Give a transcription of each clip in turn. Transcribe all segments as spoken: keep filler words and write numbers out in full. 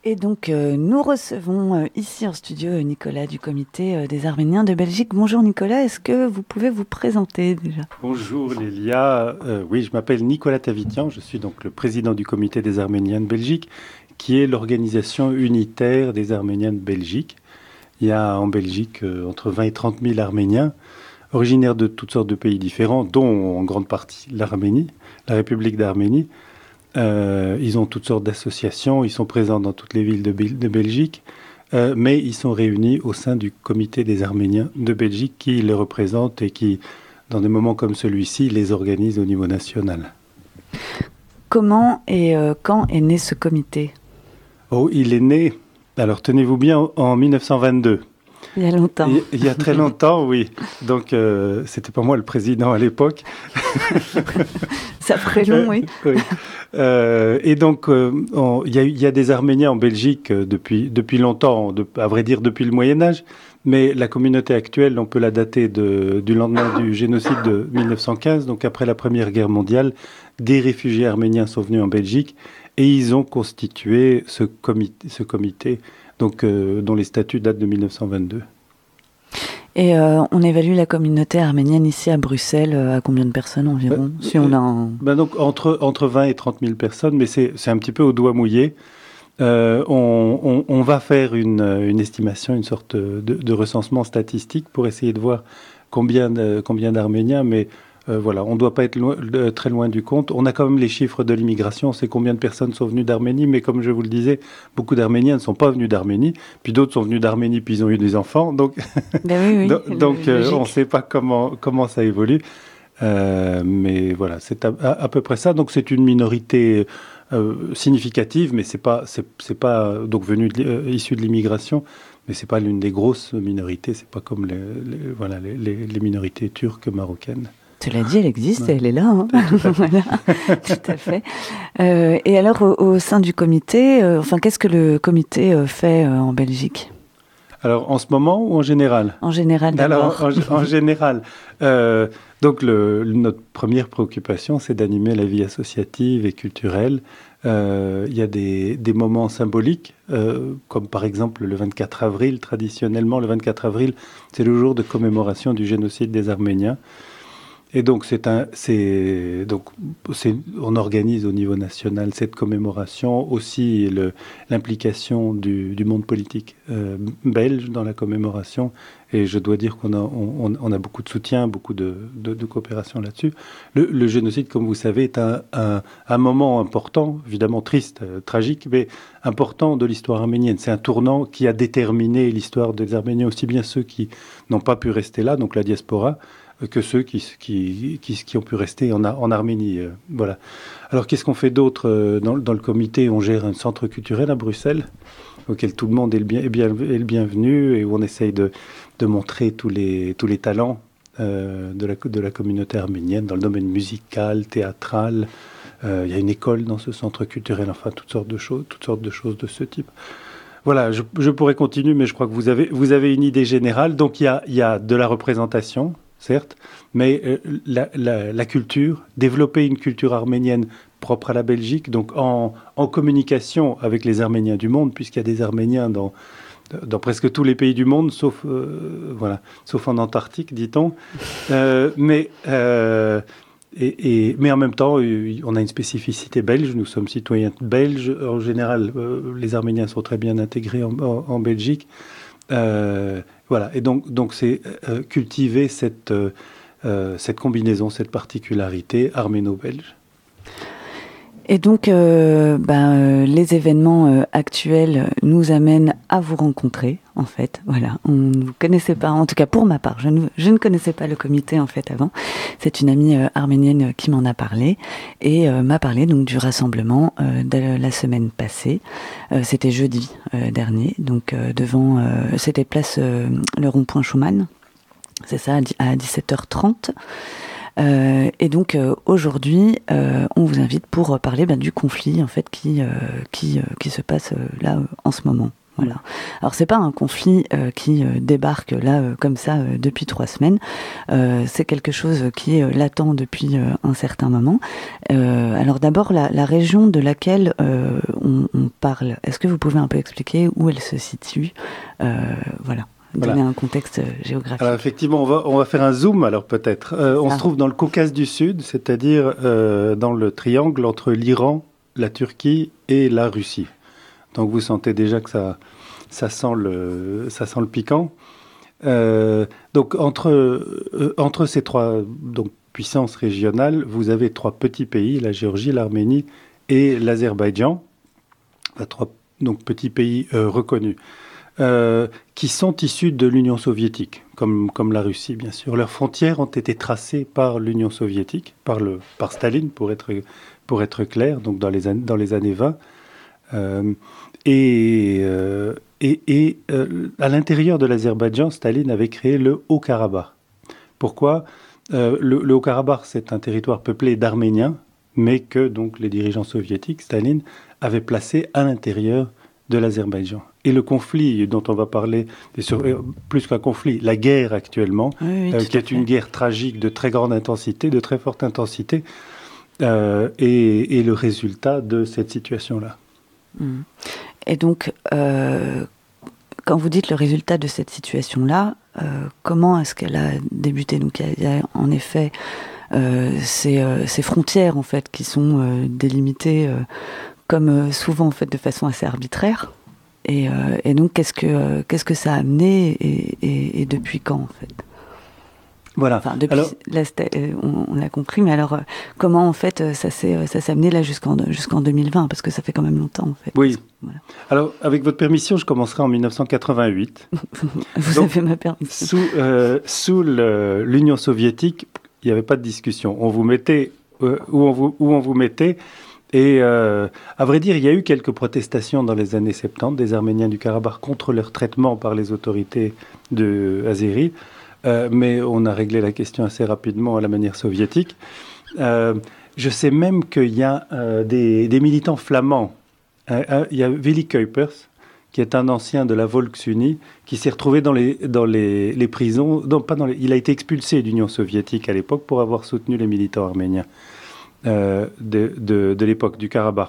Et donc, euh, nous recevons euh, ici en studio euh, Nicolas du comité euh, des Arméniens de Belgique. Bonjour Nicolas, est-ce que vous pouvez vous présenter déjà ? Bonjour Lélia, euh, oui, je m'appelle Nicolas Tavitian, je suis donc le président du comité des Arméniens de Belgique, qui est l'organisation unitaire des Arméniens de Belgique. Il y a en Belgique euh, entre vingt et trente mille Arméniens, originaires de toutes sortes de pays différents, dont en grande partie l'Arménie, la République d'Arménie. Euh, ils ont toutes sortes d'associations, ils sont présents dans toutes les villes de, de Belgique, euh, mais ils sont réunis au sein du comité des Arméniens de Belgique qui les représente et qui, dans des moments comme celui-ci, les organise au niveau national. Comment et euh, quand est né ce comité ? Oh, il est né, alors tenez-vous bien, en dix-neuf cent vingt-deux. Il y a longtemps. Il, il y a très longtemps, oui. Donc, euh, c'était pas moi le président à l'époque. Ça ferait long, oui. Euh, oui. Euh, et donc, euh, on, il, y a, il y a des Arméniens en Belgique euh, depuis, depuis longtemps, de, à vrai dire depuis le Moyen-Âge, mais la communauté actuelle, on peut la dater de, du lendemain du génocide de dix-neuf cent quinze, donc après la Première Guerre mondiale. Des réfugiés arméniens sont venus en Belgique et ils ont constitué ce comité, ce comité donc, euh, dont les statuts datent de dix-neuf cent vingt-deux. Et euh, on évalue la communauté arménienne ici à Bruxelles euh, à combien de personnes environ euh, si on a un... ben donc, entre, entre vingt et trente mille personnes, mais c'est, c'est un petit peu au doigt mouillé. Euh, on, on, on va faire une, une estimation, une sorte de, de recensement statistique pour essayer de voir combien, de, combien d'Arméniens, mais euh, voilà, on ne doit pas être loin, de, très loin du compte. On a quand même les chiffres de l'immigration, on sait combien de personnes sont venues d'Arménie, mais comme je vous le disais, beaucoup d'Arméniens ne sont pas venus d'Arménie, puis d'autres sont venus d'Arménie, puis ils ont eu des enfants, donc, ben oui, oui, donc euh, on ne sait pas comment, comment ça évolue. Euh, mais voilà, c'est à, à, à peu près ça. Donc c'est une minorité euh, significative, mais c'est pas, c'est, c'est pas donc venu de, euh, issu de l'immigration, mais c'est pas l'une des grosses minorités. C'est pas comme les, les voilà les, les, les minorités turques, marocaines. Cela dit, elle existe, ouais. Elle est là. Hein. Tout, à voilà, tout à fait. Euh, et alors, au, au sein du comité, euh, enfin, qu'est-ce que le comité euh, fait euh, en Belgique ? Alors, en ce moment ou en général ? En général, d'abord. Alors, en, en général. Euh, donc, le, notre première préoccupation, c'est d'animer la vie associative et culturelle. Euh, il y a des, des moments symboliques, euh, comme par exemple le vingt-quatre avril. Traditionnellement, le vingt-quatre avril, c'est le jour de commémoration du génocide des Arméniens. Et donc, c'est un, c'est, donc c'est, on organise au niveau national cette commémoration, aussi le, l'implication du, du monde politique euh, belge dans la commémoration. Et je dois dire qu'on a, on, on a beaucoup de soutien, beaucoup de, de, de coopération là-dessus. Le, le génocide, comme vous savez, est un, un, un moment important, évidemment triste, euh, tragique, mais important de l'histoire arménienne. C'est un tournant qui a déterminé l'histoire des Arméniens, aussi bien ceux qui n'ont pas pu rester là, donc la diaspora, que ceux qui, qui, qui, qui ont pu rester en, en Arménie. Euh, voilà. Alors, qu'est-ce qu'on fait d'autre euh, dans, dans le comité ? On gère un centre culturel à Bruxelles, auquel tout le monde est le, bien, est bien, est le bienvenu, et où on essaye de, de montrer tous les, tous les talents euh, de, la, de la communauté arménienne, dans le domaine musical, théâtral. Euh, il y a une école dans ce centre culturel, enfin, toutes sortes de choses, toutes sortes de choses de ce type. Voilà, je, je pourrais continuer, mais je crois que vous avez, vous avez une idée générale. Donc, il y a, il y a de la représentation, certes, mais euh, la, la, la culture, développer une culture arménienne propre à la Belgique, donc en, en communication avec les Arméniens du monde, puisqu'il y a des Arméniens dans, dans presque tous les pays du monde, sauf, euh, voilà, sauf en Antarctique, dit-on. Euh, mais, euh, et, et, mais en même temps, on a une spécificité belge, nous sommes citoyens belges. En général, euh, les Arméniens sont très bien intégrés en, en, en Belgique. Euh, voilà, et donc, donc c'est euh, cultiver cette, euh, cette combinaison, cette particularité arméno-belge. Et donc, euh, ben, euh, les événements euh, actuels nous amènent à vous rencontrer, en fait. Voilà, on ne vous connaissait pas, en tout cas pour ma part, je ne, je ne connaissais pas le comité, en fait, avant. C'est une amie euh, arménienne qui m'en a parlé et euh, m'a parlé donc du rassemblement euh, de la semaine passée. Euh, c'était jeudi euh, dernier, donc euh, devant, euh, c'était place euh, le rond-point Schumann, c'est ça, à dix-sept heures trente. Euh, et donc euh, aujourd'hui, euh, on vous invite pour parler ben, du conflit en fait qui euh, qui euh, qui se passe euh, là euh, en ce moment. Voilà. Alors c'est pas un conflit euh, qui euh, débarque là euh, comme ça euh, depuis trois semaines. Euh, c'est quelque chose qui est euh, latent depuis euh, un certain moment. Euh, alors d'abord la, la région de laquelle euh, on, on parle. Est-ce que vous pouvez un peu expliquer où elle se situe? euh, Voilà. Donner voilà. un contexte géographique. Alors effectivement, on va, on va faire un zoom alors peut-être. Euh, on ah. se trouve dans le Caucase du Sud, c'est-à-dire euh, dans le triangle entre l'Iran, la Turquie et la Russie. Donc vous sentez déjà que ça, ça, sent, le, ça sent le piquant. Euh, donc entre, euh, entre ces trois donc, puissances régionales, vous avez trois petits pays, la Géorgie, l'Arménie et l'Azerbaïdjan, trois donc, petits pays euh, reconnus. Euh, qui sont issus de l'Union soviétique, comme, comme la Russie, bien sûr. Leurs frontières ont été tracées par l'Union soviétique, par, le, par Staline, pour être, pour être clair, donc dans les, dans les années vingt. Euh, et euh, et, et euh, à l'intérieur de l'Azerbaïdjan, Staline avait créé le Haut-Karabakh. Pourquoi ? euh, Le, le Haut-Karabakh, c'est un territoire peuplé d'Arméniens, mais que donc, les dirigeants soviétiques, Staline, avaient placé à l'intérieur de l'Azerbaïdjan. Et le conflit dont on va parler, sur, plus qu'un conflit, la guerre actuellement, oui, oui, euh, qui est une guerre tragique de très grande intensité, de très forte intensité, euh, est, est le résultat de cette situation-là. Et donc, euh, quand vous dites le résultat de cette situation-là, euh, comment est-ce qu'elle a débuté? Donc, il y, y a en effet euh, ces, euh, ces frontières en fait qui sont euh, délimitées euh, comme euh, souvent en fait de façon assez arbitraire. Et, euh, et donc, qu'est-ce que, euh, qu'est-ce que ça a amené et, et, et depuis quand, en fait? Voilà. Enfin, depuis, alors, là, on, on l'a compris, mais alors, euh, comment, en fait, ça s'est, ça s'est amené là jusqu'en, jusqu'en deux mille vingt? Parce que ça fait quand même longtemps, en fait. Oui. Voilà. Alors, avec votre permission, je commencerai en dix-neuf cent quatre-vingt-huit. Vous donc, avez ma permission. Sous, euh, sous le, l'Union soviétique, il n'y avait pas de discussion. On vous mettait euh, où, on vous, où on vous mettait. Et euh, à vrai dire, il y a eu quelques protestations dans les années soixante-dix des Arméniens du Karabakh contre leur traitement par les autorités de Azérie, euh, mais on a réglé la question assez rapidement à la manière soviétique. Euh, je sais même qu'il y a euh, des, des militants flamands. Euh, il y a Willy Kuipers, qui est un ancien de la Volksunie, qui s'est retrouvé dans les, dans les, les prisons. Non, pas dans les, il a été expulsé de l'Union soviétique à l'époque pour avoir soutenu les militants arméniens. Euh, de, de, de l'époque du Karabakh.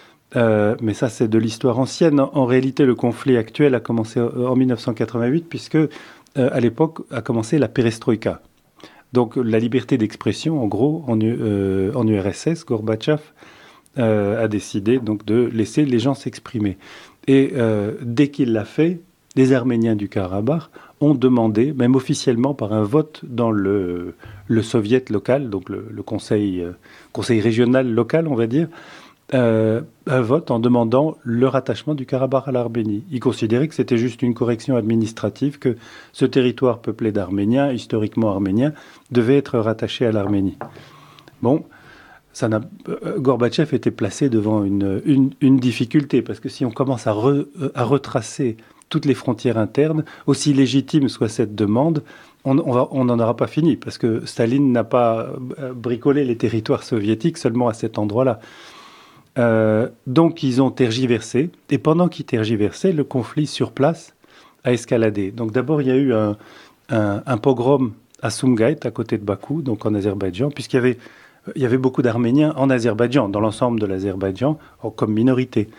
Euh, mais ça, c'est de l'histoire ancienne. En, en réalité, le conflit actuel a commencé en dix-neuf cent quatre-vingt-huit, puisque, euh, à l'époque, a commencé la perestroïka. Donc, la liberté d'expression, en gros, en, euh, en U R S S, Gorbatchev euh, a décidé donc, de laisser les gens s'exprimer. Et euh, dès qu'il l'a fait, les Arméniens du Karabakh ont demandé, même officiellement par un vote dans le, le soviet local, donc le, le conseil, euh, conseil régional local, on va dire, euh, un vote en demandant le rattachement du Karabakh à l'Arménie. Ils considéraient que c'était juste une correction administrative, que ce territoire peuplé d'Arméniens, historiquement arméniens, devait être rattaché à l'Arménie. Bon, ça n'a, euh, Gorbatchev était placé devant une, une, une difficulté, parce que si on commence à, re, à retracer toutes les frontières internes, aussi légitime soit cette demande, on n'en aura pas fini, parce que Staline n'a pas bricolé les territoires soviétiques seulement à cet endroit-là. Euh, donc ils ont tergiversé, et pendant qu'ils tergiversaient, le conflit sur place a escaladé. Donc d'abord, il y a eu un, un, un pogrom à Sumgait, à côté de Bakou, donc en Azerbaïdjan, puisqu'il y avait, il y avait beaucoup d'Arméniens en Azerbaïdjan, dans l'ensemble de l'Azerbaïdjan, comme minorité.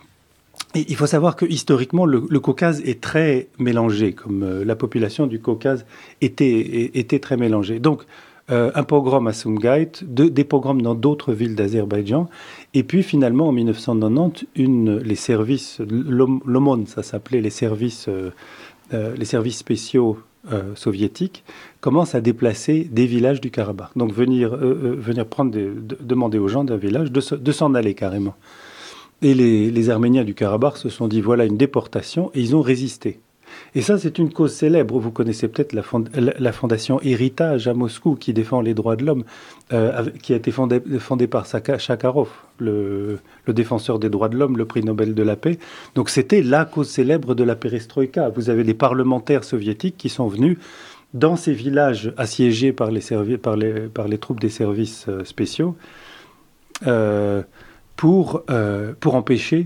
Et il faut savoir que historiquement, le, le Caucase est très mélangé, comme euh, la population du Caucase était, était très mélangée. Donc, euh, un pogrom à Sumgait, de, des pogroms dans d'autres villes d'Azerbaïdjan, et puis finalement, en dix-neuf cent quatre-vingt-dix, une, les services, l'Omon, ça s'appelait les services, euh, euh, les services spéciaux euh, soviétiques, commencent à déplacer des villages du Karabakh. Donc, venir, euh, euh, venir prendre des, de, demander aux gens d'un village de, de s'en aller carrément. Et les, les Arméniens du Karabakh se sont dit, voilà une déportation, et ils ont résisté. Et ça, c'est une cause célèbre. Vous connaissez peut-être la, fond, la fondation Héritage à Moscou, qui défend les droits de l'homme, euh, qui a été fondée, fondée par Sakharov, le, le défenseur des droits de l'homme, le prix Nobel de la paix. Donc c'était la cause célèbre de la perestroïka. Vous avez les parlementaires soviétiques qui sont venus dans ces villages assiégés par les, servi- par les, par les troupes des services spéciaux, euh, Pour, euh, pour empêcher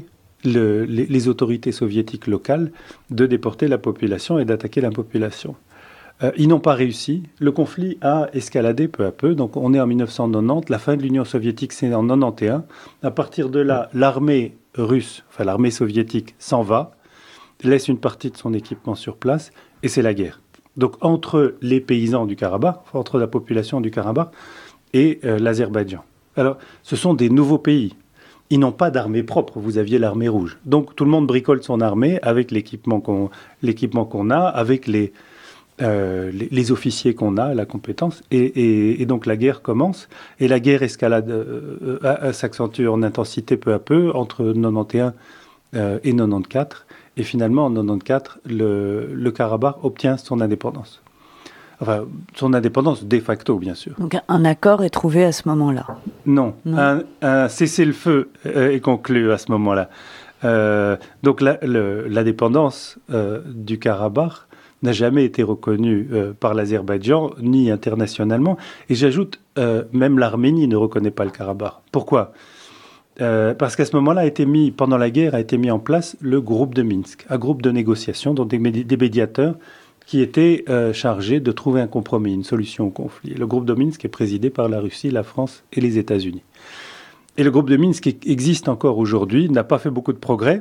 le, les, les autorités soviétiques locales de déporter la population et d'attaquer la population. Euh, ils n'ont pas réussi. Le conflit a escaladé peu à peu. Donc on est en mille neuf cent quatre-vingt-dix. La fin de l'Union soviétique, c'est en mille neuf cent quatre-vingt-onze. À partir de là, l'armée russe, enfin l'armée soviétique, s'en va, laisse une partie de son équipement sur place, et c'est la guerre. Donc entre les paysans du Karabakh, entre la population du Karabakh et euh, l'Azerbaïdjan. Alors, ce sont des nouveaux pays. Ils n'ont pas d'armée propre. Vous aviez l'armée rouge. Donc tout le monde bricole son armée avec l'équipement qu'on, l'équipement qu'on a, avec les, euh, les, les officiers qu'on a, la compétence. Et, et, et donc la guerre commence. Et la guerre escalade, euh, euh, s'accentue en intensité peu à peu entre mille neuf cent quatre-vingt-onze euh, et mille neuf cent quatre-vingt-quatorze. Et finalement, en mille neuf cent quatre-vingt-quatorze, le, le Karabakh obtient son indépendance. Enfin, son indépendance de facto, bien sûr. Donc un accord est trouvé à ce moment-là? Non, non. Un, un cessez-le-feu est conclu à ce moment-là. Euh, donc la, le, l'indépendance euh, du Karabakh n'a jamais été reconnue euh, par l'Azerbaïdjan, ni internationalement. Et j'ajoute, euh, même l'Arménie ne reconnaît pas le Karabakh. Pourquoi ? Euh, parce qu'à ce moment-là, a été mis, pendant la guerre, a été mis en place le groupe de Minsk, un groupe de négociation, donc des, des médiateurs qui était euh, chargé de trouver un compromis, une solution au conflit. Le groupe de Minsk est présidé par la Russie, la France et les États-Unis. Et le groupe de Minsk existe encore aujourd'hui, n'a pas fait beaucoup de progrès,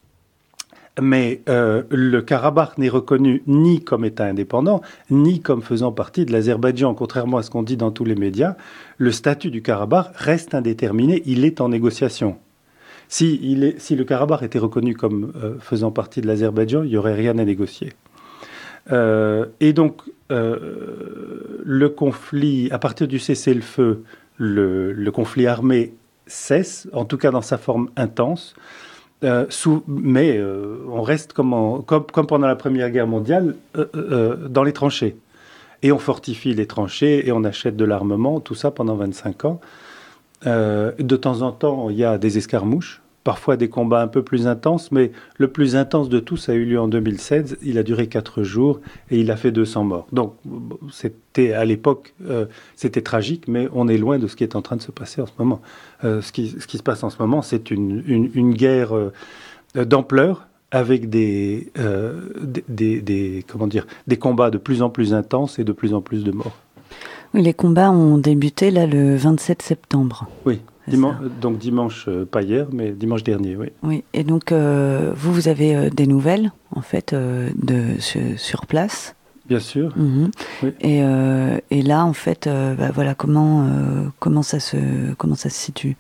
mais euh, le Karabakh n'est reconnu ni comme État indépendant, ni comme faisant partie de l'Azerbaïdjan. Contrairement à ce qu'on dit dans tous les médias, le statut du Karabakh reste indéterminé, il est en négociation. Si, il est, si le Karabakh était reconnu comme euh, faisant partie de l'Azerbaïdjan, il n'y aurait rien à négocier. Euh, et donc, euh, le conflit, à partir du cessez-le-feu, le, le conflit armé cesse, en tout cas dans sa forme intense, euh, sous, mais euh, on reste comme, en, comme, comme pendant la Première Guerre mondiale, euh, euh, dans les tranchées. Et on fortifie les tranchées et on achète de l'armement, tout ça pendant vingt-cinq ans. Euh, de temps en temps, il y a des escarmouches. Parfois des combats un peu plus intenses, mais le plus intense de tous a eu lieu en deux mille seize. Il a duré quatre jours et il a fait deux cents morts. Donc, c'était à l'époque, euh, c'était tragique, mais on est loin de ce qui est en train de se passer en ce moment. Euh, ce, qui, ce qui se passe en ce moment, c'est une, une, une guerre euh, d'ampleur avec des, euh, des, des, des, comment dire, des combats de plus en plus intenses et de plus en plus de morts. Oui, les combats ont débuté là le vingt-sept septembre. Oui. Diman- donc dimanche, euh, pas hier, mais dimanche dernier, oui. Oui, et donc euh, vous, vous avez euh, des nouvelles, en fait, euh, de, sur, sur place. Bien sûr. Mmh. Oui. Et, euh, et là, en fait, euh, bah, voilà, comment, euh, comment, ça se, comment ça se situe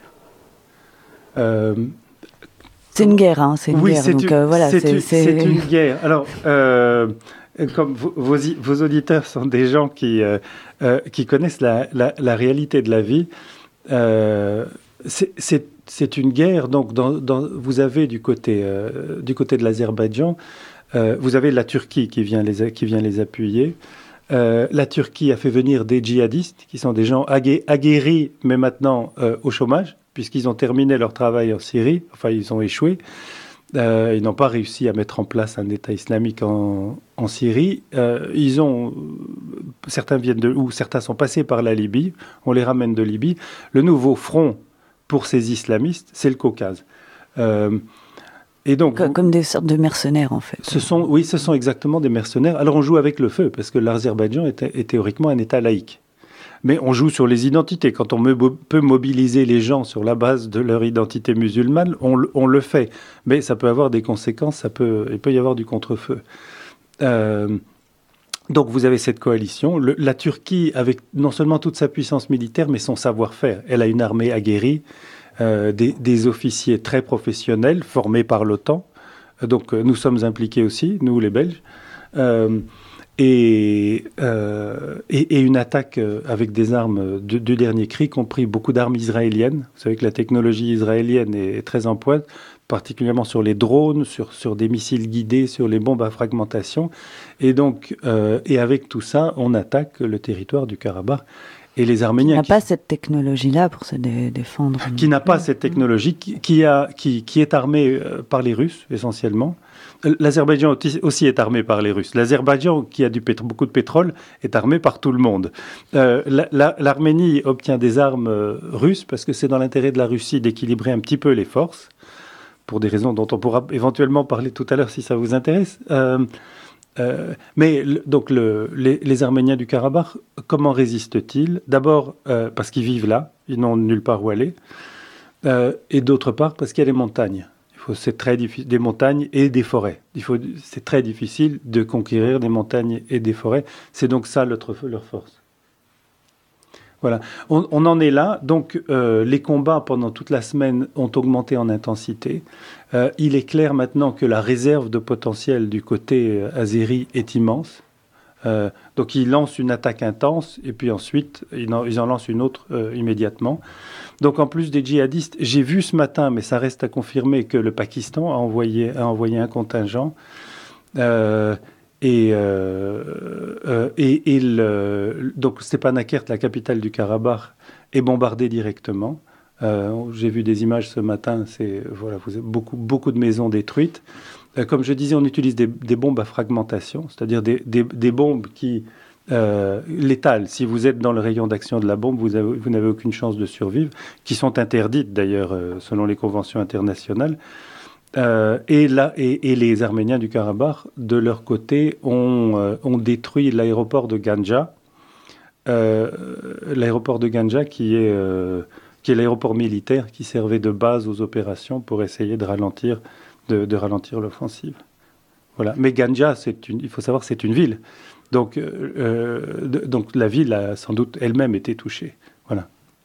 euh, C'est une guerre, hein, c'est une oui, guerre. C'est, donc, une, euh, voilà, c'est, c'est, une, c'est... c'est une guerre. Alors, euh, comme vos, vos, vos auditeurs sont des gens qui, euh, euh, qui connaissent la, la, la réalité de la vie, Euh, c'est, c'est, c'est une guerre. Donc, dans, dans, vous avez du côté, euh, du côté de l'Azerbaïdjan, euh, vous avez la Turquie qui vient les, qui vient les appuyer. Euh, la Turquie a fait venir des djihadistes, qui sont des gens aguer, aguerris, mais maintenant euh, au chômage, puisqu'ils ont terminé leur travail en Syrie. Enfin, ils ont échoué. Euh, ils n'ont pas réussi à mettre en place un État islamique en, en Syrie. Euh, ils ont, certains viennent de, ou certains sont passés par la Libye. On les ramène de Libye. Le nouveau front pour ces islamistes, c'est le Caucase. Euh, et donc, comme, comme des sortes de mercenaires, en fait. Ce sont, oui, ce sont exactement des mercenaires. Alors on joue avec le feu, parce que l'Azerbaïdjan est, est théoriquement un État laïque. Mais on joue sur les identités. Quand on me, peut mobiliser les gens sur la base de leur identité musulmane, on, on le fait. Mais ça peut avoir des conséquences, ça peut, il peut y avoir du contre-feu. Euh, donc vous avez cette coalition. Le, la Turquie, avec non seulement toute sa puissance militaire, mais son savoir-faire. Elle a une armée aguerrie, euh, des, des officiers très professionnels, formés par l'OTAN. Donc nous sommes impliqués aussi, nous les Belges. Euh, Et, euh, et, et une attaque avec des armes du, du dernier cri, y compris beaucoup d'armes israéliennes. Vous savez que la technologie israélienne est très en pointe, particulièrement sur les drones, sur, sur des missiles guidés, sur les bombes à fragmentation. Et donc, euh, et avec tout ça, on attaque le territoire du Karabakh. Et les Arméniens... Qui n'a qui, pas cette technologie-là pour se dé- défendre. Qui n'a pas cette technologie, qui, qui, a, qui, qui est armée par les Russes, essentiellement. L'Azerbaïdjan aussi est armé par les Russes. L'Azerbaïdjan, qui a du pétro- beaucoup de pétrole, est armé par tout le monde. Euh, la, la, L'Arménie obtient des armes euh, russes parce que c'est dans l'intérêt de la Russie d'équilibrer un petit peu les forces pour des raisons dont on pourra éventuellement parler tout à l'heure si ça vous intéresse. Euh, euh, mais le, donc le, les, les Arméniens du Karabakh, comment résistent-ils? D'abord euh, parce qu'ils vivent là, ils n'ont nulle part où aller, euh, et d'autre part parce qu'il y a des montagnes. Il faut, c'est très difficile, des montagnes et des forêts. Il faut, c'est très difficile de conquérir des montagnes et des forêts. C'est donc ça leur, leur force. Voilà, on, on en est là. Donc, euh, les combats pendant toute la semaine ont augmenté en intensité. Euh, il est clair maintenant que la réserve de potentiel du côté euh, azéri est immense. Euh, donc, ils lancent une attaque intense et puis ensuite, ils en, ils en lancent une autre euh, immédiatement. Donc, en plus des djihadistes, j'ai vu ce matin, mais ça reste à confirmer, que le Pakistan a envoyé, a envoyé un contingent. Euh, Et, euh, euh, et, et le, donc Stepanakert, la capitale du Karabakh, est bombardée directement. Euh, j'ai vu des images ce matin, c'est voilà, vous avez beaucoup, beaucoup de maisons détruites. Euh, comme je disais, on utilise des, des bombes à fragmentation, c'est-à-dire des, des, des bombes qui euh, létales. Si vous êtes dans le rayon d'action de la bombe, vous, avez, vous n'avez aucune chance de survivre, qui sont interdites d'ailleurs euh, selon les conventions internationales. Euh, et, là, et, et les Arméniens du Karabakh, de leur côté, ont, euh, ont détruit l'aéroport de Ganja. Euh, l'aéroport de Ganja qui est, euh, qui est l'aéroport militaire qui servait de base aux opérations pour essayer de ralentir, de, de ralentir l'offensive. Voilà. Mais Ganja, c'est une, il faut savoir, c'est une ville. Donc, euh, de, donc la ville a sans doute elle-même été touchée. Voilà.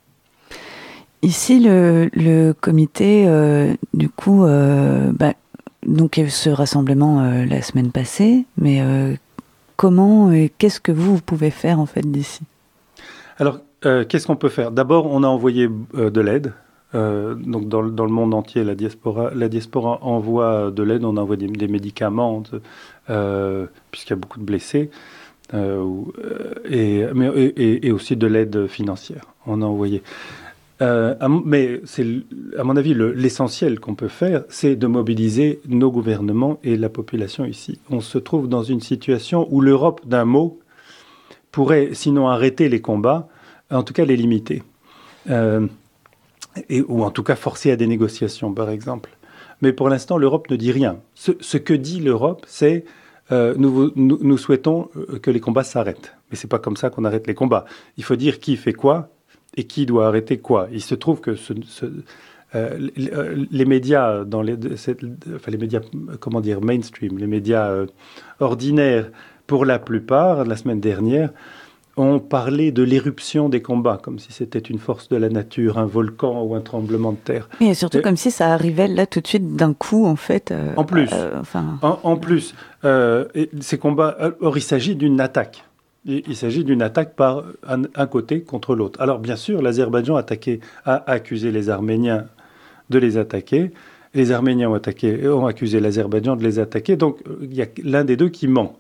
Ici, le, le comité, euh, du coup, euh, bah, donc il y a eu ce rassemblement euh, la semaine passée, mais euh, comment et qu'est-ce que vous, vous pouvez faire en fait d'ici? Alors, euh, qu'est-ce qu'on peut faire? D'abord, on a envoyé euh, de l'aide. Euh, donc, dans, dans le monde entier, la diaspora, la diaspora envoie de l'aide. On envoie des, des médicaments, euh, puisqu'il y a beaucoup de blessés, euh, et, mais, et, et aussi de l'aide financière. On a envoyé. Euh, mais c'est, à mon avis, le, l'essentiel qu'on peut faire, c'est de mobiliser nos gouvernements et la population ici. On se trouve dans une situation où l'Europe, d'un mot, pourrait, sinon arrêter les combats, en tout cas les limiter. Euh, et, ou en tout cas forcer à des négociations, par exemple. Mais pour l'instant, l'Europe ne dit rien. Ce, ce que dit l'Europe, c'est euh, nous, nous, nous souhaitons que les combats s'arrêtent. Mais c'est pas comme ça qu'on arrête les combats. Il faut dire qui fait quoi et qui doit arrêter quoi. Il se trouve que ce, ce, euh, les, les médias, dans les, enfin les médias, comment dire, mainstream, les médias euh, ordinaires, pour la plupart, la semaine dernière, ont parlé de l'éruption des combats, comme si c'était une force de la nature, un volcan ou un tremblement de terre. Et surtout et, comme si ça arrivait là tout de suite d'un coup, en fait. Euh, en plus, euh, enfin... en, en plus, euh, ces combats, or il s'agit d'une attaque. Il s'agit d'une attaque par un, un côté contre l'autre. Alors bien sûr, l'Azerbaïdjan a, attaqué, a accusé les Arméniens de les attaquer. Les Arméniens ont, attaqué, ont accusé l'Azerbaïdjan de les attaquer. Donc il y a l'un des deux qui ment.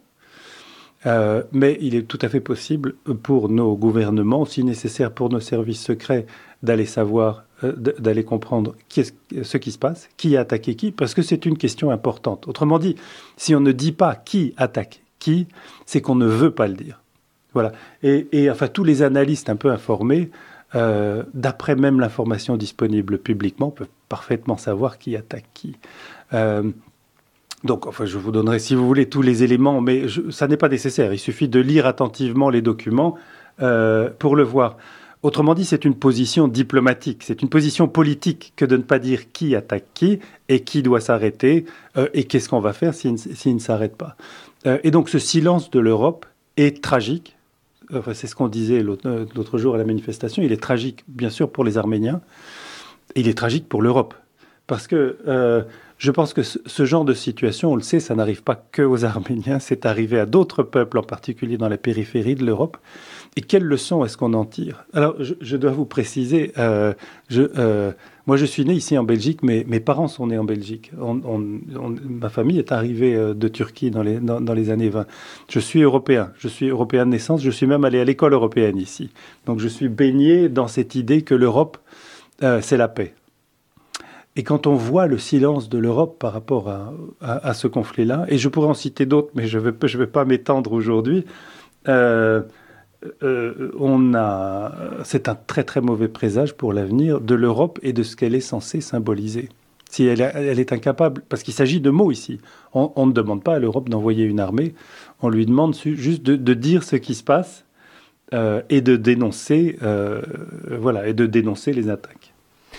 Euh, mais il est tout à fait possible pour nos gouvernements, si nécessaire pour nos services secrets, d'aller savoir, euh, d'aller comprendre ce qui se passe, qui a attaqué qui, parce que c'est une question importante. Autrement dit, si on ne dit pas qui attaque qui, c'est qu'on ne veut pas le dire. Voilà. Et, et enfin, tous les analystes un peu informés, euh, d'après même l'information disponible publiquement, peuvent parfaitement savoir qui attaque qui. Euh, donc, enfin, je vous donnerai, si vous voulez, tous les éléments, mais je, ça n'est pas nécessaire. Il suffit de lire attentivement les documents euh, pour le voir. Autrement dit, c'est une position diplomatique, c'est une position politique que de ne pas dire qui attaque qui et qui doit s'arrêter euh, et qu'est-ce qu'on va faire s'il, s'il ne s'arrête pas. Euh, et donc, ce silence de l'Europe est tragique. Enfin, c'est ce qu'on disait l'autre, l'autre jour à la manifestation. Il est tragique, bien sûr, pour les Arméniens. Et il est tragique pour l'Europe. Parce que euh, je pense que ce, ce genre de situation, on le sait, ça n'arrive pas que aux Arméniens. C'est arrivé à d'autres peuples, en particulier dans la périphérie de l'Europe. Et quelles leçons est-ce qu'on en tire? Alors, je, je dois vous préciser, euh, je, euh, moi je suis né ici en Belgique, mais mes parents sont nés en Belgique. On, on, on, ma famille est arrivée de Turquie dans les, dans, dans les années vingt. Je suis européen, je suis européen de naissance, je suis même allé à l'école européenne ici. Donc je suis baigné dans cette idée que l'Europe, euh, c'est la paix. Et quand on voit le silence de l'Europe par rapport à, à, à ce conflit-là, et je pourrais en citer d'autres, mais je ne vais, je vais pas m'étendre aujourd'hui, euh, Euh, on a, c'est un très très mauvais présage pour l'avenir de l'Europe et de ce qu'elle est censée symboliser. Si elle, elle est incapable, parce qu'il s'agit de mots ici. On, on ne demande pas à l'Europe d'envoyer une armée, on lui demande juste de, de dire ce qui se passe euh, et de dénoncer, euh, voilà, et de dénoncer les attaques.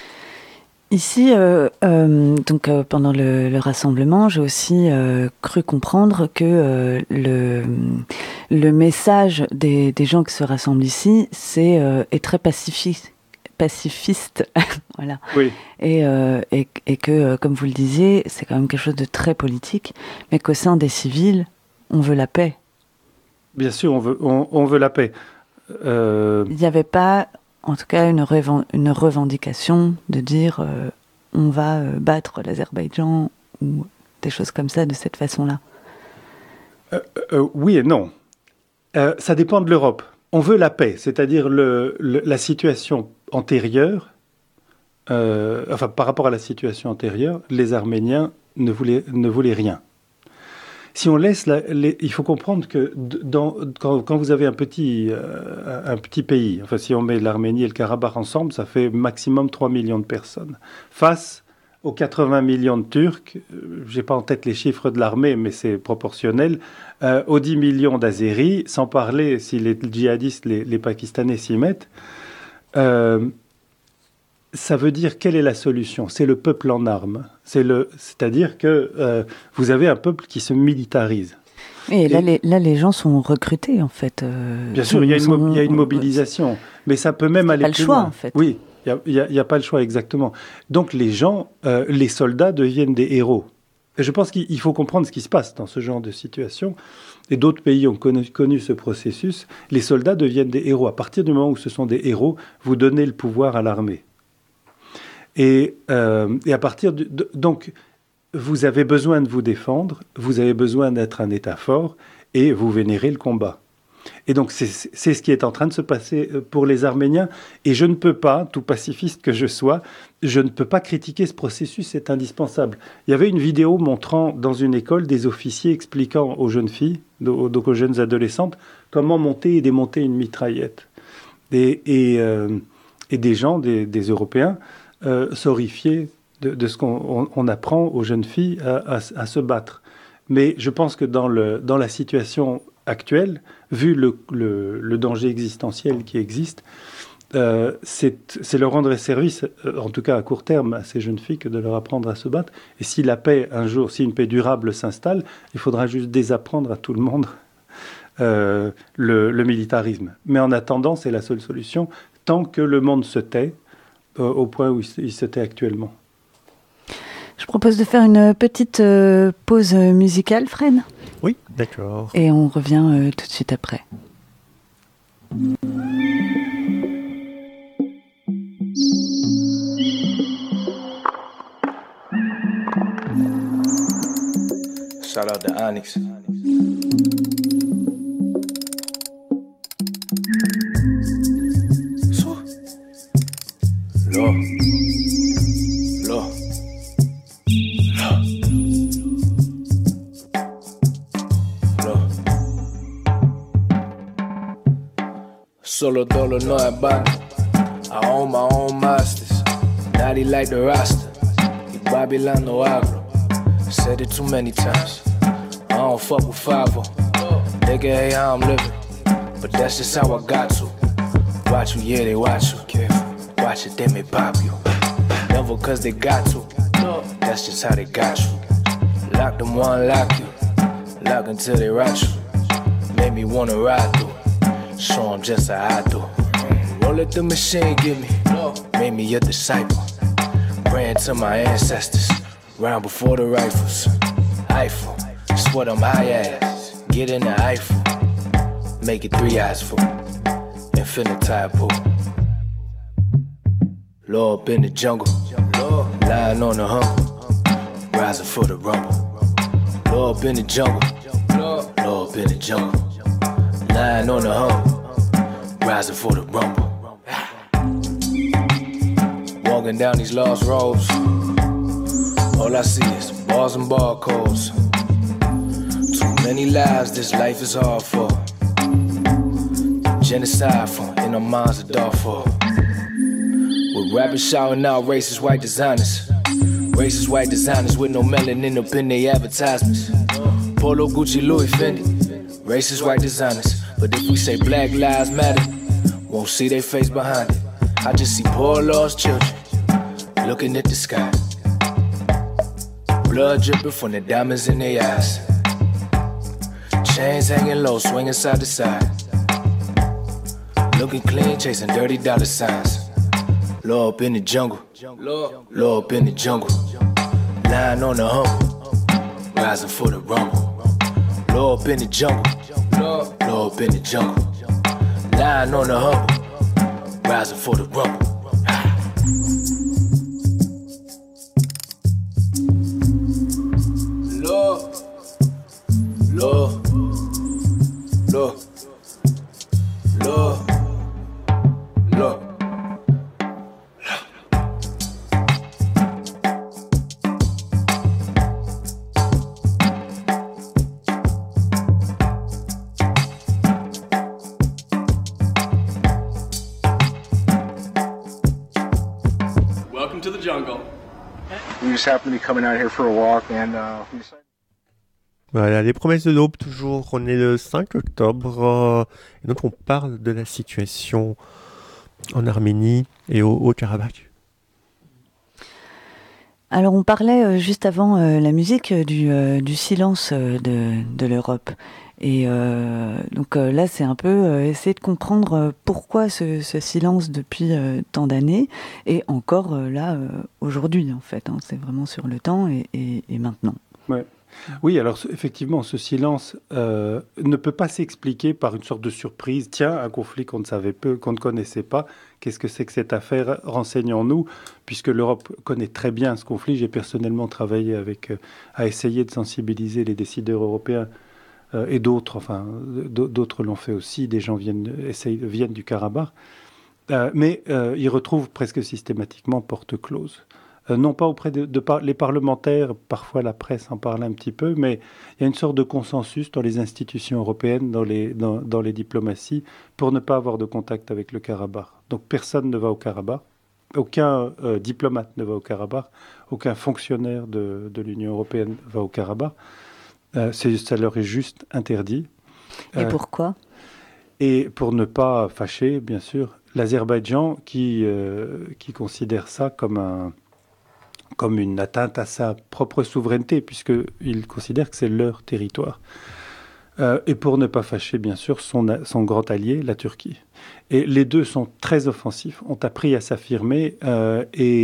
Ici, euh, euh, donc euh, pendant le, le rassemblement, j'ai aussi euh, cru comprendre que euh, le, le message des, des gens qui se rassemblent ici, c'est euh, est très pacifiste. pacifiste, voilà. Oui. Et, euh, et, et que, euh, comme vous le disiez, c'est quand même quelque chose de très politique, mais qu'au sein des civils, on veut la paix. Bien sûr, on veut, on, on veut la paix. Euh... Il n'y avait pas, en tout cas, une, reven- une revendication de dire euh, on va euh, battre l'Azerbaïdjan ou des choses comme ça de cette façon-là. Euh, euh, oui et non. Euh, ça dépend de l'Europe. On veut la paix, c'est-à-dire le, le, la situation antérieure, euh, enfin par rapport à la situation antérieure, les Arméniens ne voulaient, ne voulaient rien. Si on laisse, la, les, il faut comprendre que dans, quand, quand vous avez un petit, euh, un petit pays, enfin si on met l'Arménie et le Karabakh ensemble, ça fait maximum trois millions de personnes. Face aux quatre-vingts millions de Turcs, je n'ai pas en tête les chiffres de l'armée, mais c'est proportionnel, euh, aux dix millions d'Azéris, sans parler si les djihadistes, les, les Pakistanais s'y mettent, euh, ça veut dire quelle est la solution ? C'est le peuple en armes. C'est le, c'est-à-dire que euh, vous avez un peuple qui se militarise. Et, et là, les, là, les gens sont recrutés, en fait. Euh, bien sûr, il y, a une sont, mo- il y a une mobilisation, on, mais ça peut même aller plus loin. Il n'y a pas le choix, en fait. Oui, il n'y a, a, a pas le choix, exactement. Donc les gens, euh, les soldats deviennent des héros. Et je pense qu'il faut comprendre ce qui se passe dans ce genre de situation. Et d'autres pays ont connu, connu ce processus. Les soldats deviennent des héros. À partir du moment où ce sont des héros, vous donnez le pouvoir à l'armée. Et, euh, et à partir de, de... Donc, vous avez besoin de vous défendre, vous avez besoin d'être un État fort, et vous vénérez le combat. Et donc, c'est, c'est ce qui est en train de se passer pour les Arméniens. Et je ne peux pas, tout pacifiste que je sois, je ne peux pas critiquer ce processus, c'est indispensable. Il y avait une vidéo montrant dans une école des officiers expliquant aux jeunes filles, donc aux jeunes adolescentes, comment monter et démonter une mitraillette. Et, et, euh, et des gens, des, des Européens, Euh, s'horrifier de, de ce qu'on on, on apprend aux jeunes filles à, à, à se battre. Mais je pense que dans, le, dans la situation actuelle, vu le, le, le danger existentiel qui existe, euh, c'est, c'est leur rendre service, euh, en tout cas à court terme, à ces jeunes filles, que de leur apprendre à se battre. Et si la paix, un jour, si une paix durable s'installe, il faudra juste désapprendre à tout le monde euh, le, le militarisme. Mais en attendant, c'est la seule solution, tant que le monde se tait, au point où il se tait actuellement. Je propose de faire une petite euh, pause musicale, Fred. Oui, d'accord. Et on revient euh, tout de suite après. Shout out to Onyx. Low, low, low, low. Solo dolo no es bando. I own my own masters. Daddy like the roster. Y Babylon no agro. Said it too many times. I don't fuck with five oh. Nigga, hey, how I'm living. But that's just how I got to. Watch you, yeah, they watch you. Careful. Watch it, they may pop you. Never cause they got to. That's just how they got you. Lock them, one lock you. Lock until they rock you. Made me wanna ride through. Show them just how I do. Won't let the machine get me. Made me a disciple. Praying to my ancestors. Round before the rifles. Eiffel. That's what I'm high ass. Get in the Eiffel. Make it three eyes full. Infinite pool. Low up in the jungle, lying on the humble, rising for the rumble. Low up in the jungle, low up in the jungle, lying on the humble, rising for the rumble. Walking down these lost roads, all I see is bars and barcodes. Too many lives this life is hard for. Genocide for, in our minds are dark for. With rappers shouting out racist white designers. Racist white designers with no melanin up in their advertisements. Polo, Gucci, Louis, Fendi. Racist white designers. But if we say Black Lives Matter, won't see their face behind it. I just see poor lost children looking at the sky. Blood dripping from the diamonds in their eyes. Chains hanging low, swinging side to side. Looking clean, chasing dirty dollar signs. Low up in the jungle, low up in the jungle. Lying on the humble, rising for the rumble. Low up in the jungle, low up in the jungle. Lying on the humble, rising for the rumble. Low, low, low, low, low. Welcome to the jungle. We just happened to be coming out here for a walk and uh, we decided... Voilà, les promesses de l'aube, toujours. On est le cinq octobre. Euh, et donc, on parle de la situation en Arménie et au Haut-Karabakh. Alors, on parlait euh, juste avant euh, la musique euh, du, euh, du silence euh, de, de l'Europe. Et euh, donc euh, là, c'est un peu euh, essayer de comprendre euh, pourquoi ce, ce silence depuis euh, tant d'années, et encore euh, là, euh, aujourd'hui, en fait. Hein, c'est vraiment sur le temps et, et, et maintenant. Ouais. Oui, alors effectivement, ce silence euh, ne peut pas s'expliquer par une sorte de surprise. Tiens, un conflit qu'on ne savait peu, qu'on ne connaissait pas. Qu'est-ce que c'est que cette affaire? Renseignons-nous, puisque l'Europe connaît très bien ce conflit. J'ai personnellement travaillé avec, euh, à essayer de sensibiliser les décideurs européens euh, et d'autres. Enfin, d'autres l'ont fait aussi. Des gens viennent, essayent, viennent du Karabakh, euh, mais euh, ils retrouvent presque systématiquement porte close. Euh, non pas auprès de, de par, les parlementaires, parfois la presse en parle un petit peu, mais il y a une sorte de consensus dans les institutions européennes, dans les, dans, dans les diplomaties, pour ne pas avoir de contact avec le Karabakh. Donc personne ne va au Karabakh, aucun euh, diplomate ne va au Karabakh, aucun fonctionnaire de, de l'Union européenne va au Karabakh. Euh, c'est, ça leur est juste interdit. Et euh, pourquoi ? Et pour ne pas fâcher, bien sûr, l'Azerbaïdjan qui, euh, qui considère ça comme un... comme une atteinte à sa propre souveraineté, puisqu'ils considèrent que c'est leur territoire. Euh, et pour ne pas fâcher, bien sûr, son, son grand allié, la Turquie. Et les deux sont très offensifs, ont appris à s'affirmer, euh,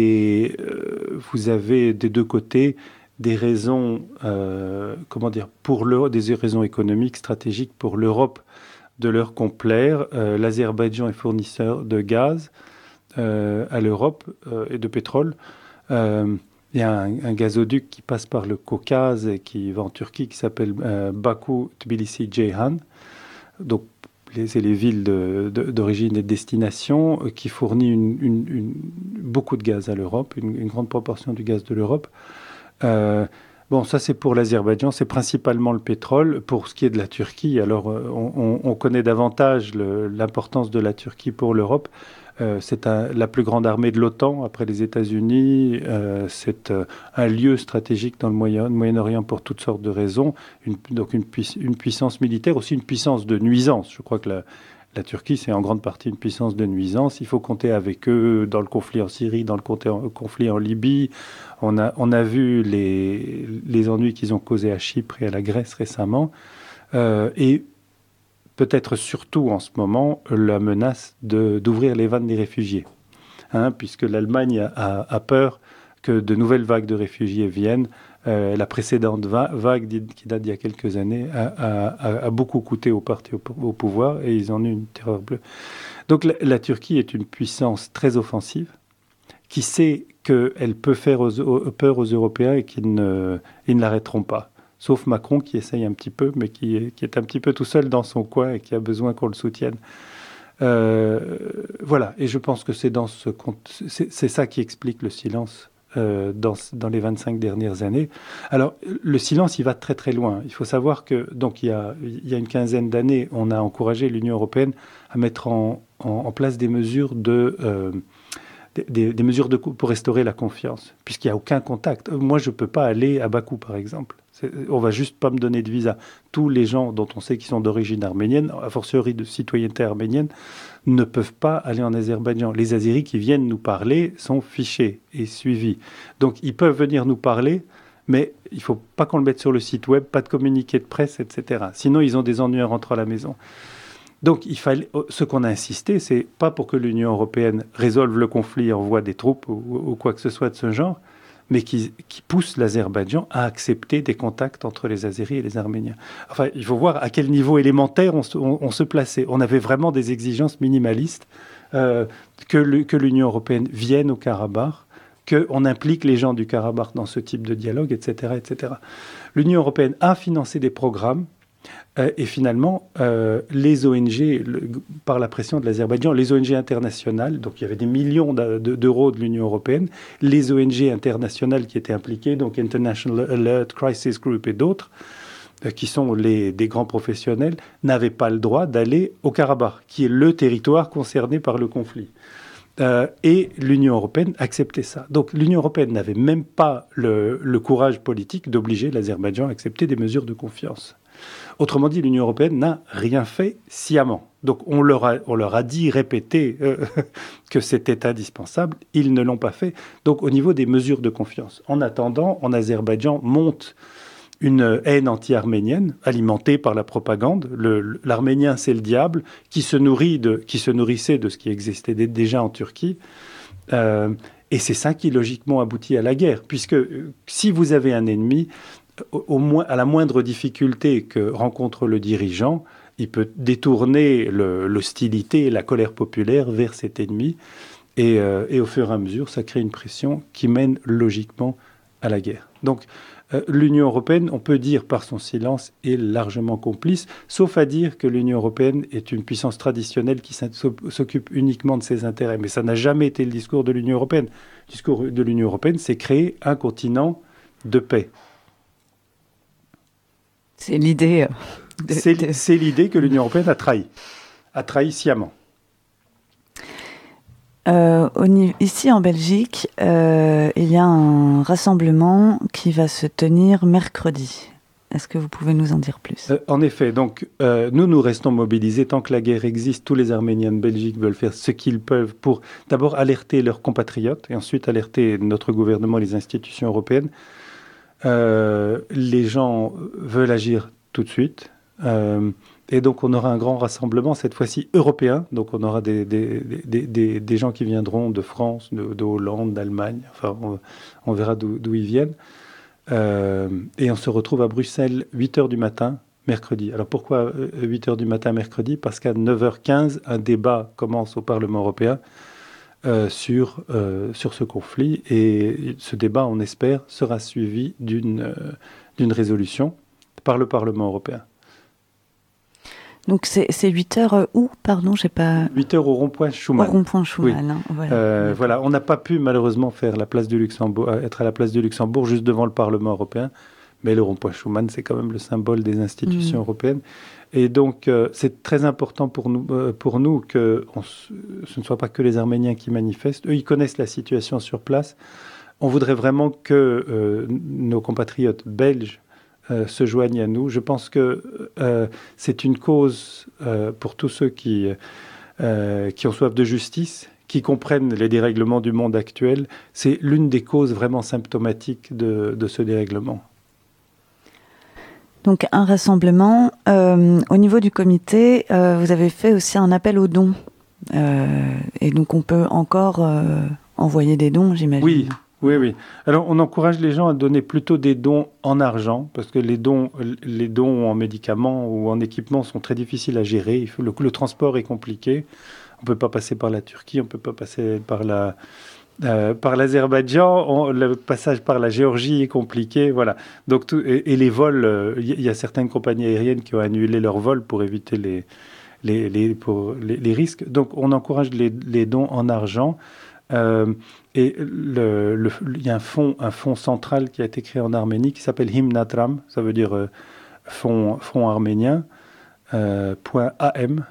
et euh, vous avez des deux côtés des raisons, euh, comment dire, pour l'Europe, des raisons économiques, stratégiques pour l'Europe de leur complaire. Euh, L'Azerbaïdjan est fournisseur de gaz euh, à l'Europe euh, et de pétrole. Euh, il y a un, un gazoduc qui passe par le Caucase et qui va en Turquie, qui s'appelle euh, Baku, Tbilisi, Ceyhan. Donc, les, c'est les villes de, de, d'origine et de destination euh, qui fournit une, une, une, beaucoup de gaz à l'Europe, une, une grande proportion du gaz de l'Europe. Euh, bon, ça c'est pour l'Azerbaïdjan, c'est principalement le pétrole. Pour ce qui est de la Turquie, alors euh, on, on connaît davantage le, l'importance de la Turquie pour l'Europe. Euh, c'est un, la plus grande armée de l'OTAN après les États-Unis. Euh, c'est euh, un lieu stratégique dans le Moyen, Moyen-Orient pour toutes sortes de raisons. Une, donc une, pui- une puissance militaire, aussi une puissance de nuisance. Je crois que la, la Turquie, c'est en grande partie une puissance de nuisance. Il faut compter avec eux dans le conflit en Syrie, dans le conflit en Libye. On a, on a vu les, les ennuis qu'ils ont causés à Chypre et à la Grèce récemment. Euh, et peut-être surtout en ce moment, la menace de, d'ouvrir les vannes des réfugiés. Hein, puisque l'Allemagne a, a peur que de nouvelles vagues de réfugiés viennent. Euh, la précédente va- vague, qui date d'il y a quelques années, a, a, a beaucoup coûté au parti au, au pouvoir et ils en ont eu une terreur bleue. Donc la, la Turquie est une puissance très offensive qui sait qu'elle peut faire aux, aux, peur aux Européens et qu'ils ne, ils ne l'arrêteront pas. Sauf Macron qui essaye un petit peu, mais qui est, qui est un petit peu tout seul dans son coin et qui a besoin qu'on le soutienne. Euh, voilà, et je pense que c'est, dans ce, c'est, c'est ça qui explique le silence euh, dans, dans les vingt-cinq dernières années. Alors, le silence, il va très très loin. Il faut savoir que, donc, il y a, il y a une quinzaine d'années, on a encouragé l'Union européenne à mettre en, en, en place des mesures de... Euh, des, des, des mesures de, pour restaurer la confiance, puisqu'il n'y a aucun contact. Moi, je ne peux pas aller à Bakou, par exemple. C'est, on ne va juste pas me donner de visa. Tous les gens dont on sait qu'ils sont d'origine arménienne, a fortiori de citoyenneté arménienne, ne peuvent pas aller en Azerbaïdjan. Les Azéris qui viennent nous parler sont fichés et suivis. Donc, ils peuvent venir nous parler, mais il ne faut pas qu'on le mette sur le site web, pas de communiqué de presse, et cetera. Sinon, ils ont des ennuis en rentrant à la maison. Donc, il fallait, ce qu'on a insisté, c'est pas pour que l'Union européenne résolve le conflit et envoie des troupes ou, ou quoi que ce soit de ce genre, mais qui, qui pousse l'Azerbaïdjan à accepter des contacts entre les Azéris et les Arméniens. Enfin, il faut voir à quel niveau élémentaire on se, on, on se plaçait. On avait vraiment des exigences minimalistes, euh, que, le, que l'Union européenne vienne au Karabakh, qu'on implique les gens du Karabakh dans ce type de dialogue, et cetera, et cetera. L'Union européenne a financé des programmes. Euh, et finalement, euh, les O N G, le, par la pression de l'Azerbaïdjan, les O N G internationales, donc il y avait des millions de, de, d'euros de l'Union européenne, les O N G internationales qui étaient impliquées, donc International Alert, Crisis Group et d'autres, euh, qui sont les, des grands professionnels, n'avaient pas le droit d'aller au Karabakh, qui est le territoire concerné par le conflit. Euh, et l'Union européenne acceptait ça. Donc l'Union européenne n'avait même pas le, le courage politique d'obliger l'Azerbaïdjan à accepter des mesures de confiance. Autrement dit, l'Union européenne n'a rien fait sciemment. Donc on leur a, on leur a dit, répété euh, que c'était indispensable. Ils ne l'ont pas fait. Donc au niveau des mesures de confiance. En attendant, en Azerbaïdjan monte une haine anti-arménienne alimentée par la propagande. Le, l'arménien, c'est le diable, qui se, nourrit de, qui se nourrissait de ce qui existait déjà en Turquie. Euh, et c'est ça qui, logiquement, aboutit à la guerre. Puisque euh, si vous avez un ennemi, au, au moins, à la moindre difficulté que rencontre le dirigeant, il peut détourner le, l'hostilité et la colère populaire vers cet ennemi. Et, euh, et au fur et à mesure, ça crée une pression qui mène logiquement à la guerre. Donc, l'Union européenne, on peut dire par son silence, est largement complice, sauf à dire que l'Union européenne est une puissance traditionnelle qui s'occupe uniquement de ses intérêts. Mais ça n'a jamais été le discours de l'Union européenne. Le discours de l'Union européenne, c'est créer un continent de paix. C'est l'idée. De, c'est, de... c'est l'idée que l'Union européenne a trahi, a trahi sciemment. Euh, au, ici en Belgique, euh, il y a un rassemblement qui va se tenir mercredi. Est-ce que vous pouvez nous en dire plus ? euh, En effet, donc euh, nous, nous restons mobilisés. Tant que la guerre existe, tous les Arméniens de Belgique veulent faire ce qu'ils peuvent pour d'abord alerter leurs compatriotes et ensuite alerter notre gouvernement et les institutions européennes. Euh, les gens veulent agir tout de suite. Euh, Et donc, on aura un grand rassemblement, cette fois-ci européen. Donc, on aura des, des, des, des, des gens qui viendront de France, de, de Hollande, d'Allemagne. Enfin, on, on verra d'où, d'où ils viennent. Euh, et on se retrouve à Bruxelles, huit heures du matin, mercredi. Alors, pourquoi huit heures du matin, mercredi ? Parce qu'à neuf heures quinze, un débat commence au Parlement européen euh, sur, euh, sur ce conflit. Et ce débat, on espère, sera suivi d'une, euh, d'une résolution par le Parlement européen. Donc c'est, c'est huit heures où, pardon, j'ai pas... huit heures au rond-point Schuman. Au rond-point Schuman, oui. hein, voilà. Euh, voilà, on n'a pas pu malheureusement faire la place du Luxembourg, être à la place du Luxembourg juste devant le Parlement européen, mais le rond-point Schuman, c'est quand même le symbole des institutions mmh. européennes. Et donc, euh, c'est très important pour nous, euh, pour nous que on, ce ne soit pas que les Arméniens qui manifestent. Eux, ils connaissent la situation sur place. On voudrait vraiment que euh, nos compatriotes belges Euh, se joignent à nous. Je pense que euh, c'est une cause euh, pour tous ceux qui, euh, qui ont soif de justice, qui comprennent les dérèglements du monde actuel. C'est l'une des causes vraiment symptomatiques de, de ce dérèglement. Donc un rassemblement. Euh, au niveau du comité, euh, vous avez fait aussi un appel aux dons. Euh, et donc on peut encore euh, envoyer des dons, j'imagine. Oui. Oui, oui. Alors, on encourage les gens à donner plutôt des dons en argent, parce que les dons, les dons en médicaments ou en équipements sont très difficiles à gérer. Il faut, le, le transport est compliqué. On ne peut pas passer par la Turquie, on ne peut pas passer par, la, euh, par l'Azerbaïdjan. On, le passage par la Géorgie est compliqué. Voilà. Donc, tout, et, et les vols, il euh, y, y a certaines compagnies aériennes qui ont annulé leurs vols pour éviter les, les, les, pour, les, les risques. Donc, on encourage les, les dons en argent. Euh, et le, le, il y a un fonds, un fonds central qui a été créé en Arménie qui s'appelle Himnatram, ça veut dire euh, fonds, fonds arménien, euh, .am,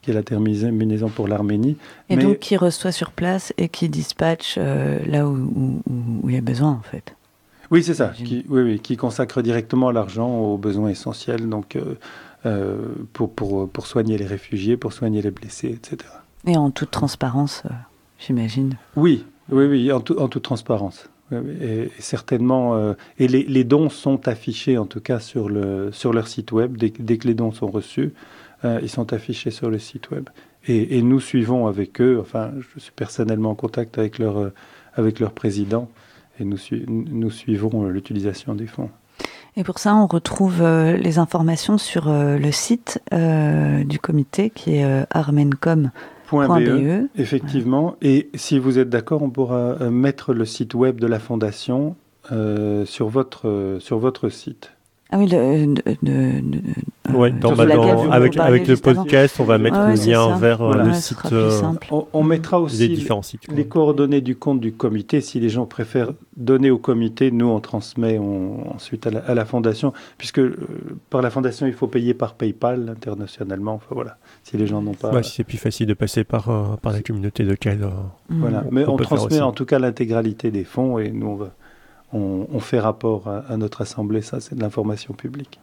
qui est la terminaison pour l'Arménie. Et Mais, donc qui reçoit sur place et qui dispatche euh, là où, où, où il y a besoin en fait. oui, c'est ça, qui, oui, oui, qui consacre directement l'argent aux besoins essentiels, donc euh, euh, pour, pour, pour soigner les réfugiés, pour soigner les blessés, et cetera. Et en toute transparence, euh, j'imagine. Oui, oui, oui, en, tout, en toute transparence. Oui, oui, et, et certainement, euh, et les, les dons sont affichés en tout cas sur, le, sur leur site web. Dès, dès que les dons sont reçus, euh, ils sont affichés sur le site web. Et, et nous suivons avec eux, enfin, je suis personnellement en contact avec leur, euh, avec leur président, et nous, su, nous suivons euh, l'utilisation des fonds. Et pour ça, on retrouve euh, les informations sur euh, le site euh, du comité qui est euh, armencom point b e. Effectivement. Ouais. Et si vous êtes d'accord, on pourra euh, mettre le site web de la Fondation euh, sur, votre, euh, sur votre site. Ah oui, de, de, de, de, ouais, dans, bah, dans, avec, avec le podcast, avant. On va mettre ah ouais, le lien vers voilà. le ouais, site. Euh, on, on mettra aussi les, différents sites, les coordonnées du compte du comité. Si les gens préfèrent donner au comité, nous on transmet on, ensuite à la, à la Fondation, puisque euh, par la Fondation il faut payer par PayPal internationalement. Enfin voilà, si les gens n'ont pas. Ouais, si c'est plus facile de passer par euh, par la communauté locale. Euh, voilà, on, mais on, on transmet en tout cas l'intégralité des fonds et nous on va. On, on fait rapport à, à notre assemblée, ça c'est de l'information publique.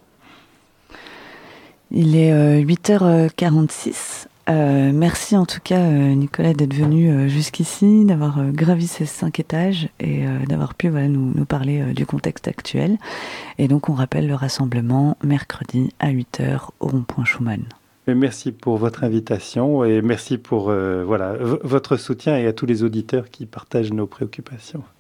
Il est euh, huit heures quarante-six. Euh, merci en tout cas euh, Nicolas d'être venu euh, jusqu'ici, d'avoir euh, gravi ces cinq étages et euh, d'avoir pu voilà, nous, nous parler euh, du contexte actuel. Et donc on rappelle le rassemblement mercredi à huit heures au rond-point Schumann. Et merci pour votre invitation et merci pour euh, voilà, v- votre soutien et à tous les auditeurs qui partagent nos préoccupations.